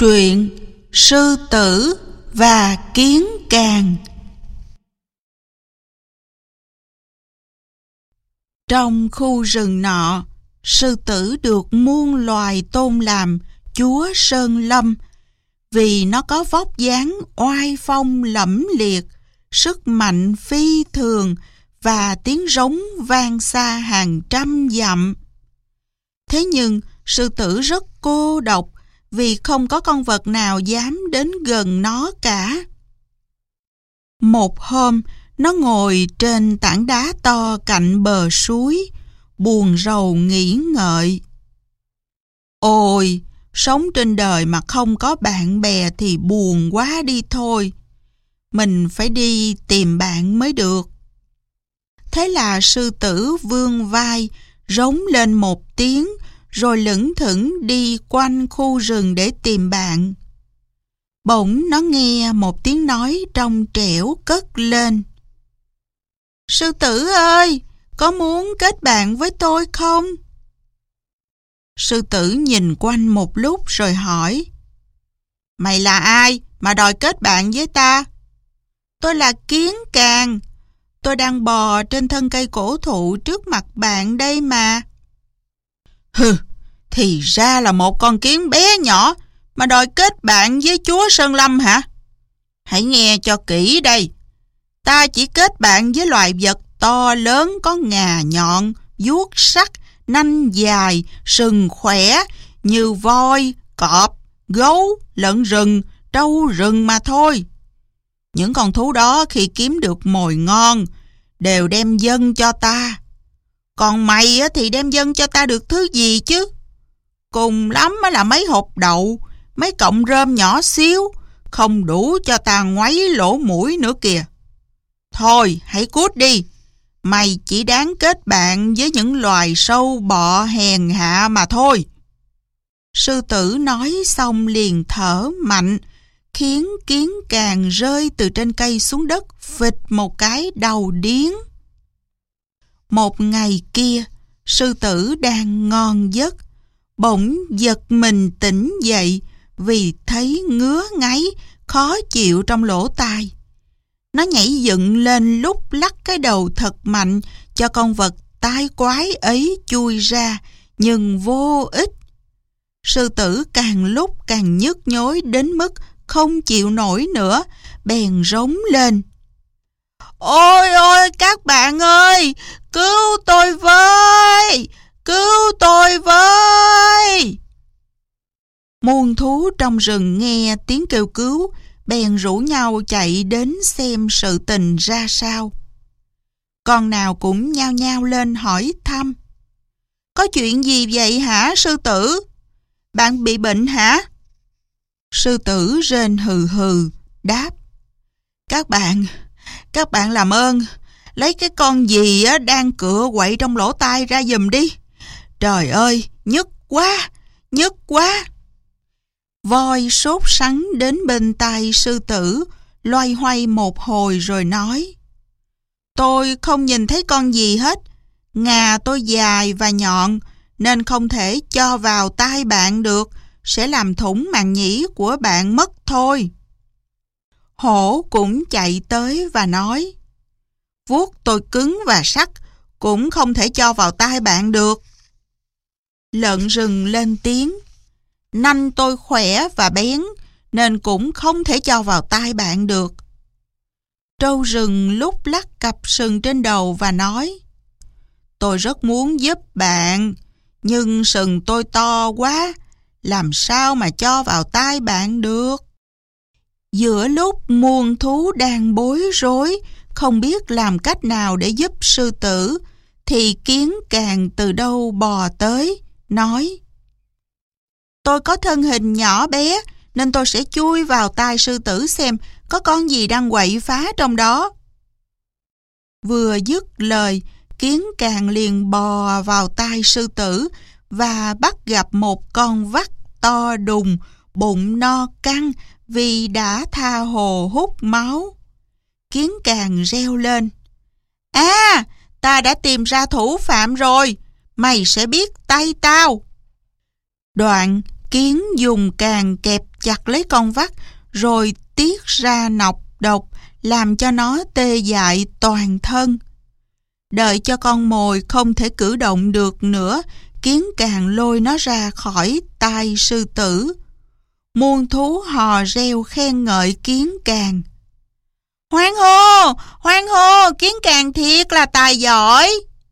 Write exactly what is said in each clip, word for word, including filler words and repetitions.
Truyện Sư Tử và Kiến Càng. Trong khu rừng nọ, sư tử được muôn loài tôn làm chúa Sơn Lâm vì nó có vóc dáng oai phong lẫm liệt, sức mạnh phi thường và tiếng rống vang xa hàng trăm dặm. Thế nhưng sư tử rất cô độc vì không có con vật nào dám đến gần nó cả. Một hôm, nó ngồi trên tảng đá to cạnh bờ suối, buồn rầu nghĩ ngợi. Ôi, sống trên đời mà không có bạn bè thì buồn quá đi thôi. Mình phải đi tìm bạn mới được. Thế là sư tử vươn vai, rống lên một tiếng, rồi lững thững đi quanh khu rừng để tìm bạn. Bỗng nó nghe một tiếng nói trong trẻo cất lên. Sư tử ơi, có muốn kết bạn với tôi không? Sư tử nhìn quanh một lúc rồi hỏi. Mày là ai mà đòi kết bạn với ta? Tôi là Kiến Càng. Tôi đang bò trên thân cây cổ thụ trước mặt bạn đây mà. Hừ, thì ra là một con kiến bé nhỏ mà đòi kết bạn với chúa Sơn Lâm hả? Hãy nghe cho kỹ đây. Ta chỉ kết bạn với loài vật to lớn có ngà nhọn, vuốt sắc, nanh dài, sừng khỏe như voi, cọp, gấu, lợn rừng, trâu rừng mà thôi. Những con thú đó khi kiếm được mồi ngon đều đem dâng cho ta. Còn mày thì đem dâng cho ta được thứ gì chứ? Cùng lắm là mấy hộp đậu, mấy cọng rơm nhỏ xíu, không đủ cho ta ngoáy lỗ mũi nữa kìa. Thôi, hãy cút đi. Mày chỉ đáng kết bạn với những loài sâu bọ hèn hạ mà thôi. Sư tử nói xong liền thở mạnh, khiến Kiến Càng rơi từ trên cây xuống đất phịch một cái đầu điếng. Một ngày kia, sư tử đang ngon giấc, bỗng giật mình tỉnh dậy vì thấy ngứa ngáy, khó chịu trong lỗ tai. Nó nhảy dựng lên lúc lắc cái đầu thật mạnh cho con vật tai quái ấy chui ra, nhưng vô ích. Sư tử càng lúc càng nhức nhối đến mức không chịu nổi nữa, bèn rống lên. Ôi ôi các bạn ơi, cứu tôi với, cứu tôi với. Muôn thú trong rừng nghe tiếng kêu cứu, bèn rủ nhau chạy đến xem sự tình ra sao. Con nào cũng nhao nhao lên hỏi thăm. Có chuyện gì vậy hả sư tử? Bạn bị bệnh hả? Sư tử rên hừ hừ, đáp. Các bạn, các bạn làm ơn, lấy cái con gì đang cựa quậy trong lỗ tai ra giùm đi. Trời ơi, nhức quá, nhức quá. Voi sốt sắng đến bên tai sư tử, loay hoay một hồi rồi nói. Tôi không nhìn thấy con gì hết. Ngà tôi dài và nhọn nên không thể cho vào tai bạn được, sẽ làm thủng màng nhĩ của bạn mất thôi. Hổ cũng chạy tới và nói. Vuốt tôi cứng và sắc, cũng không thể cho vào tai bạn được. Lợn rừng lên tiếng. Nanh tôi khỏe và bén nên cũng không thể cho vào tai bạn được. Trâu rừng lúc lắc cặp sừng trên đầu và nói. Tôi rất muốn giúp bạn, nhưng sừng tôi to quá, làm sao mà cho vào tai bạn được. Giữa lúc muôn thú đang bối rối, không biết làm cách nào để giúp sư tử, thì Kiến Càng từ đâu bò tới, nói. Tôi có thân hình nhỏ bé, nên tôi sẽ chui vào tai sư tử xem có con gì đang quậy phá trong đó. Vừa dứt lời, Kiến Càng liền bò vào tai sư tử và bắt gặp một con vắt to đùng, bụng no căng vì đã tha hồ hút máu. Kiến Càng reo lên. À, ta đã tìm ra thủ phạm rồi, mày sẽ biết tay tao. Đoạn, Kiến dùng càng kẹp chặt lấy con vắt rồi tiết ra nọc độc làm cho nó tê dại toàn thân. Đợi cho con mồi không thể cử động được nữa, Kiến càng lôi nó ra khỏi tay sư tử. Muôn thú hò reo khen ngợi Kiến càng. Hoan hô, hoan hô, Kiến càng thiệt là tài giỏi.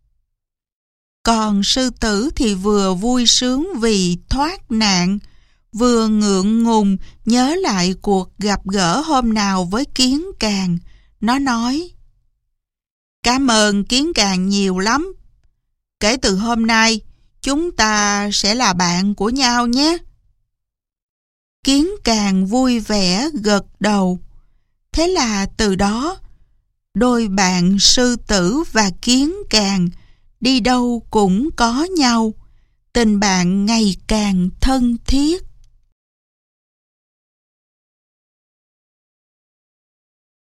Còn sư tử thì vừa vui sướng vì thoát nạn, vừa ngượng ngùng nhớ lại cuộc gặp gỡ hôm nào với Kiến càng. Nó nói: Cảm ơn Kiến càng nhiều lắm. Kể từ hôm nay, chúng ta sẽ là bạn của nhau nhé. Kiến càng vui vẻ gật đầu. Thế là từ đó, đôi bạn sư tử và Kiến càng đi đâu cũng có nhau, tình bạn ngày càng thân thiết.